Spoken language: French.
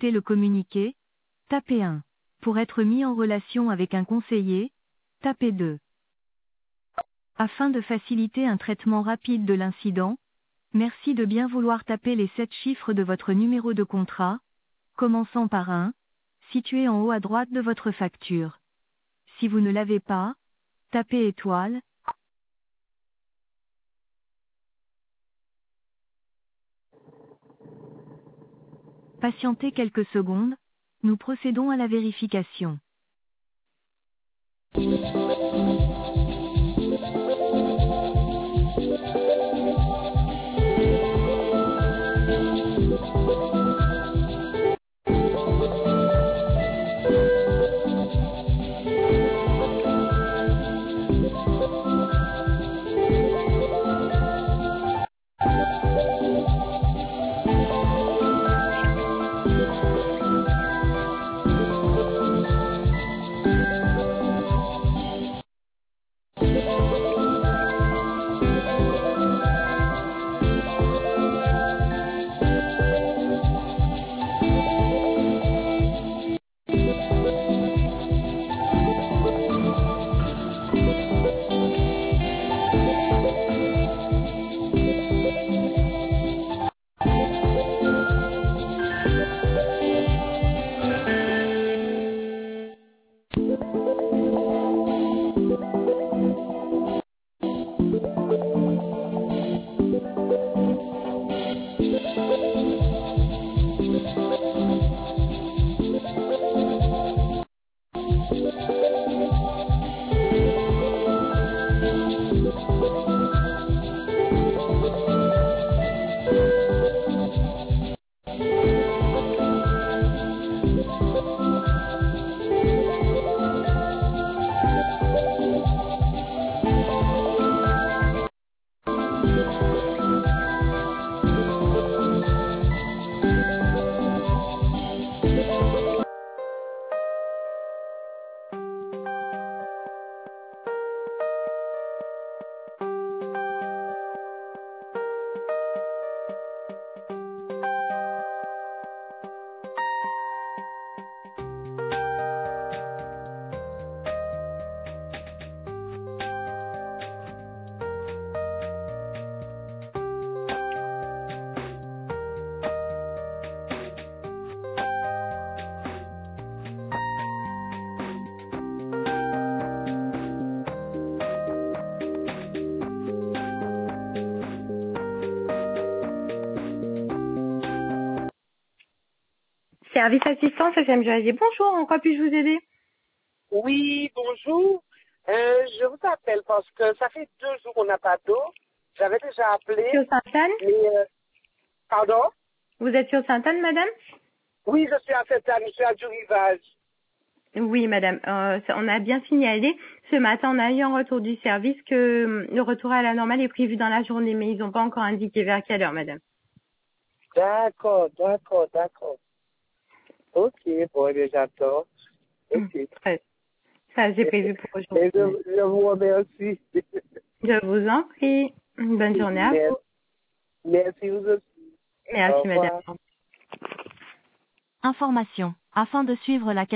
consulter le communiqué, tapez 1. Pour être mis en relation avec un conseiller, tapez 2. Afin de faciliter un traitement rapide de l'incident, merci de bien vouloir taper les 7 chiffres de votre numéro de contrat, commençant par 1, situé en haut à droite de votre facture. Si vous ne l'avez pas, tapez étoile. Patientez quelques secondes, nous procédons à la vérification. Service assistance FM Jurassique. Bonjour, en quoi puis-je vous aider? Oui, bonjour. Je vous appelle parce que ça fait 2 jours qu'on n'a pas d'eau. J'avais déjà appelé. Sur Sainte-Anne? Mais, pardon? Vous êtes sur Sainte-Anne, madame? Oui, je suis à Sainte-Anne, je suis à du Rivage. Oui, madame. On a bien signalé. Ce matin, on a eu un retour du service que le retour à la normale est prévu dans la journée, mais ils n'ont pas encore indiqué vers quelle heure, madame. D'accord. Ok, bon, eh bien, j'attends. Ok. Très. Ça, j'ai prévu pour Et aujourd'hui. je vous remercie. Je vous en prie. Bonne journée à vous. Merci vous aussi. Au Merci, madame. revoir. Information. Afin de suivre la